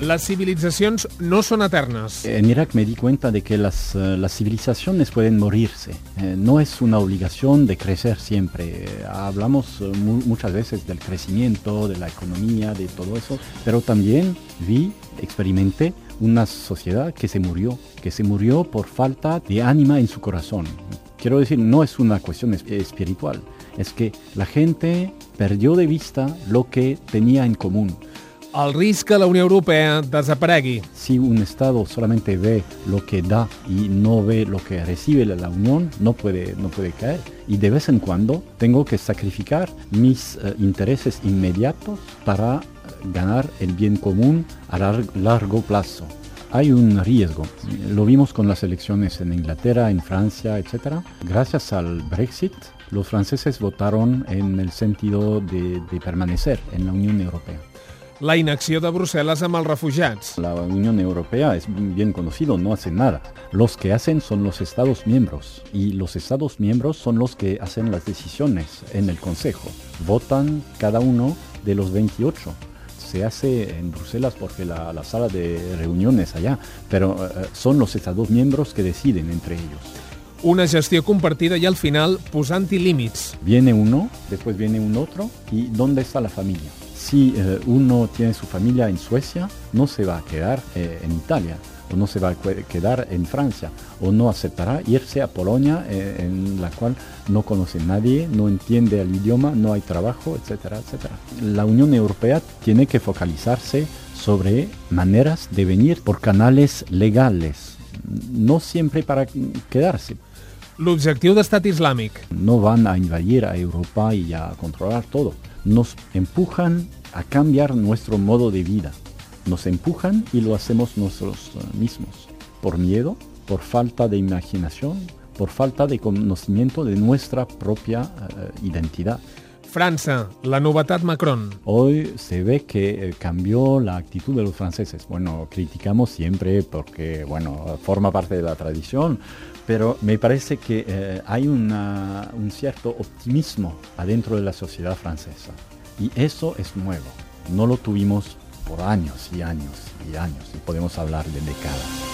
Les civilizacions no són eternes. En Irak me di cuenta de que las civilizaciones pueden morirse. No es una obligación de crecer siempre. Hablamos muchas veces del crecimiento, de la economía, de todo eso, pero también experimenté una sociedad que se murió por falta de ánima en su corazón. Quiero decir, no es una cuestión espiritual, es que la gente perdió de vista lo que tenía en común. El risc que la Unió Europea desaparegui. Si un Estado solamente ve lo que da y no ve lo que recibe la Unión, no puede caer. Y de vez en cuando tengo que sacrificar mis intereses inmediatos para ganar el bien común a largo plazo. Hay un riesgo. Lo vimos con las elecciones en Inglaterra, en Francia, etc. Gracias al Brexit, los franceses votaron en el sentido de permanecer en la Unión Europea. La inacció de Brussel·les amb els refugiats. La Unión Europea es bien conocido, no hace nada. Los que hacen son los Estados miembros y los Estados miembros son los que hacen las decisiones en el Consejo. Votan cada uno de los 28. Se hace en Bruselas porque la sala de reuniones allá, pero son los Estados miembros que deciden entre ellos. Una gestió compartida y al final posant-hi límits. Viene uno, después viene un otro, ¿y dónde está la familia? Si uno tiene su familia en Suecia, no se va a quedar en Italia, o no se va a quedar en Francia, o no aceptará irse a Polonia, en la cual no conoce a nadie, no entiende el idioma, no hay trabajo, etcétera, etcétera. La Unión Europea tiene que focalizarse sobre maneras de venir por canales legales, no siempre para quedarse. L'objectiu d'Estat Islàmic. No van a invadir a Europa y a controlar todo. Nos empujan a cambiar nuestro modo de vida. Nos empujan y lo hacemos nosotros mismos. Por miedo, por falta de imaginación, por falta de conocimiento de nuestra propia identidad. França, la novetat Macron. Hoy se ve que cambió la actitud de los franceses. Bueno, criticamos siempre porque, forma parte de la tradición, pero me parece que hay un cierto optimismo adentro de la sociedad francesa. Y eso es nuevo. No lo tuvimos por años y años y años, y podemos hablar de décadas.